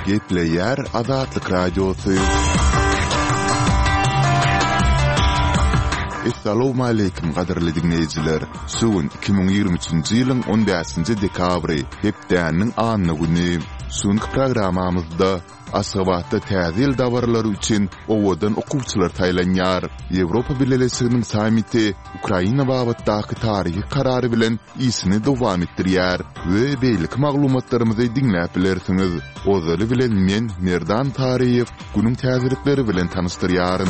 Gepleyer Azatlyk Radiosu. Assalamu alaykum gaderli dinleyijiler. Sugun 2023-nji ýylyň 15-nji dekabry hepdäniň anyny güni. Suňky programamyzda Aşgabatda täze dawarlary üçin owadan okuwçylar taýlanýar. Ýewropa Birleşiginiň samiti Ukraina babatdaky taryhy karary bilen isini dowam etdirýär we beýlik maglumatlarymyzy dinläp bilersiňiz. Ozaly bilen men Merdan Taryýew günüň täzelikleri bilen tanışdyrýaryn.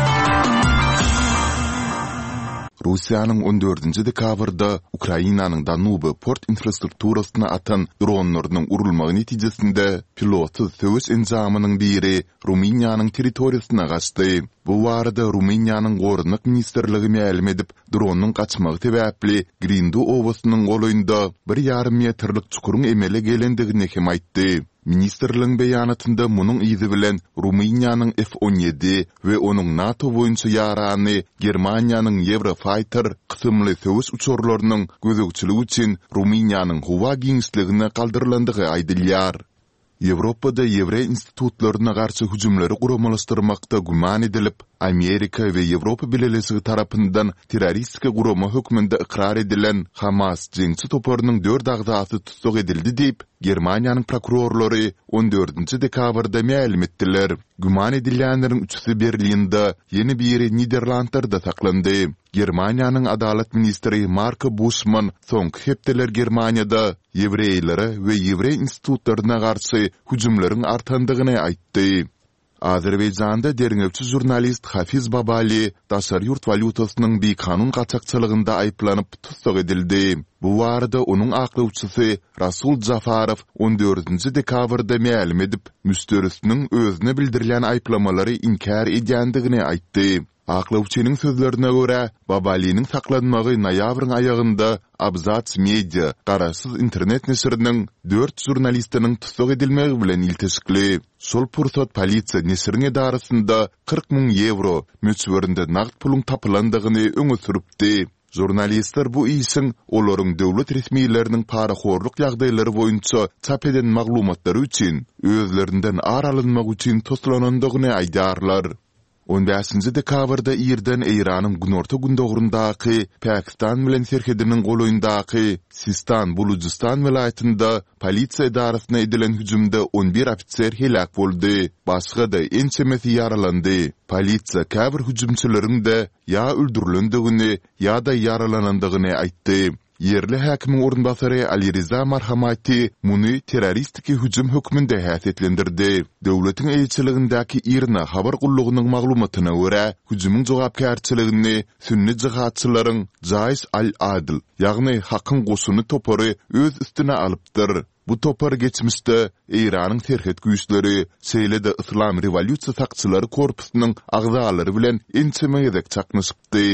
Rusiýanyň 14-nji dekabrda Ukrainanyň Danuby port infrastrukturasyna atan dronlarynyň urulmagy netijesinde pilotsuz söwüş enjamynyň biri Ruminiýanyň territoriýasyna gaçdy. Bu barada Ruminiýanyň Gorunluk Ministerligi ma'lum edip, dronyň gaçmagy sebäpli Grindu owasynyň golaýynda 1,5 metrlik çukuryň emele gelendigini hem aýtdy. Ministerligiň beýanatynda munyň izi bilen Ruminiýanyň F-17 we onuň NATO boýunça ýarany Germaniýanyň Eurofighter kysymly söwüş uçurlarynyň gözegçiligi üçin Ruminiýanyň howa giňişligine galdyrlandygy aýdylýar. Ýewropada Ýewre institutlaryna garşy hüjümleri guramalaşdyrmakda guman edilip, Amerika we Ýewropa Birleşigi tarapyndan terroristik gurama hökmünde ikrar edilen Hamas jeňçi toparynyň 4 agzasy tutsak edildi diýip Germaniýanyň prokurorlary 14-nji dekabrda ma'lum etdiler. Guman edilýänleriň üçüsi Berlinde, ýeni biri Niderlandlarda saklandy. Germaniýanyň adalet ministri Marco Buschmann soňky hepdeler Germaniýada ýewreýlere we ýewre institutlaryna garşy hüjümleriň artandygyny aýtdy. Azerbaýjanda derňewçi jurnalist Hafiz Babali daşary ýurt valutasynyň bir kanun gaçakçylygynda aýplanyp tutsak edildi. Bu barada onuň aklawçysy Rasul Jafarow 14-nji dekabrda ma'lum edip, müsterisiniň özüne bildirilen aýplamalary inkar edýändigini aýtdy. Aklawçynyň sözlerine görä, Babali'nin saklanmagy noýabryň aýagynda Abzats Media garaşsyz internet nesiriniň 4 jurnalistiniň tutsak edilmegi bilen iltisikli. Şol pursat polisiýa nesiriň edarasynda 40.000 euro möçberinde nagt puluň tapylandygyny öňe süripdi. Jurnalistler bu isin olaryň döwlet resmiýetleriniň paraxorluk ýagdaýlary boýunça çap eden maglumatlary üçin özlerinden aralynmak üçin toslanandygyny aýdarlar. 15-nji dekabrda Irdan Eýranyň günorta gündogrundaky Pakistan bilen serhediniň golaýyndaky Sistan Bulujistan welaýatynda polisiýa edarasyna edilen hüjümde 11 ofitser helak boldy. Başga da ençemesi yaralandy. Polisiýa käbir hüjümçileriň de ýa öldürilendigini ýa da yaralanandygyny aýtdy. Yerli häkimiň orunbasary Ali Riza Marhamati muny terroristik hüjüm hökmünde häsiýetlendirdi. Döwletiň elçiligindäki Irna habar gullugynyň maglumatyna görä, hüjümüň jogapkärçiligini sünni jihatçylaryň Jais al-Adil, ýagny hakyň goşuny topary öz üstüne alypdyr. Bu topar geçmişde Eýranyň serhed güýçleri, Seýlede İslam Revolýusiýa sakçylary korpusynyň agzalary bilen ençemegedek çaknyşypdy.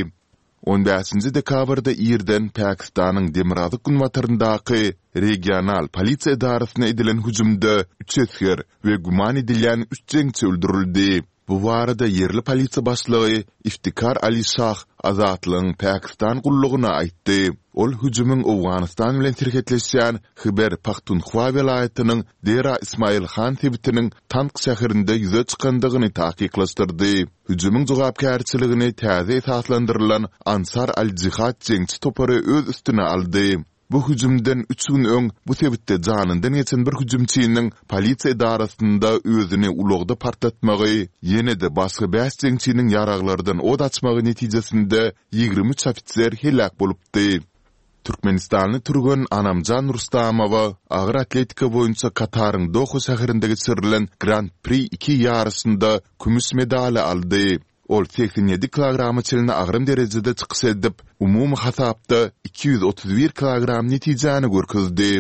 15-nji dekabrda Irdan Pakistanyň Demirhazyk günwataryndaky regional polisiýa edarasyna edilen hüjümde 3 esger we guman edilýän 3 jeňçi öldürildi. Bu barada yerli polisiýa başlygy Iftikar Ali Shah Azatlygyň Pakistan gullugyna aýtdy. Ol hüjümüň Awganistan bilen serhetleşýän Khyber Pakhtunkhwa welaýatynyň Dera Ismail Khan tebitiniň Tank şäherinde ýüze çykandygyny taýyklaşdyrdy. Hüjümüň jogapkärçiligini täze esaslandyrylan Ansar al-Jihad jeňçi topary öz üstüne aldy. Bu hüjümden 3 gün öň bu sebitde janyndan geçen bir hüjümçiniň polisiýa edarasynda özüni ulagda partlatmagy, ýene-de başga 5 jeňçiniň ýaraglardan od açmagy netijesinde 23 ofitser helak bolupdy. Türkmenistanyň turgan Anamjan Rustamowa agyr atletika boýunça Kataryň Doha şäherinde geçirilen Grand Prix 2 ýarysynda kümüş medali aldy. Ol 87 kilogramy çelini agrym derejede çykyş edip, umumy hasapda 231 kilogram netijany görkezdi.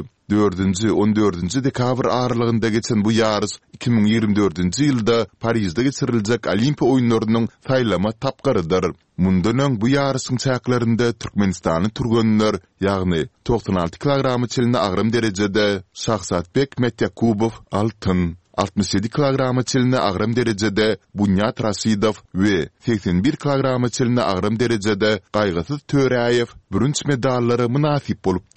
4-14 dekabr aralygynda geçen bu ýarys 2024-nji ýylda Parisde geçiriljek Olimpiya oýunlarynyň saýlama tapgarydyr. Mundan öň bu ýarysyň çäklerinde Türkmenistanyň turganlar, ýagny 96 kilogramy çelini agrym derejede Şahsatbek Metyakubow altyn, 67 kilogramy çelini agrym derejede Bunyat Rasidow we 81 kilogramy çelini agrym derejede Gaýgysyz Töreýew bürünç medallary münasip bolup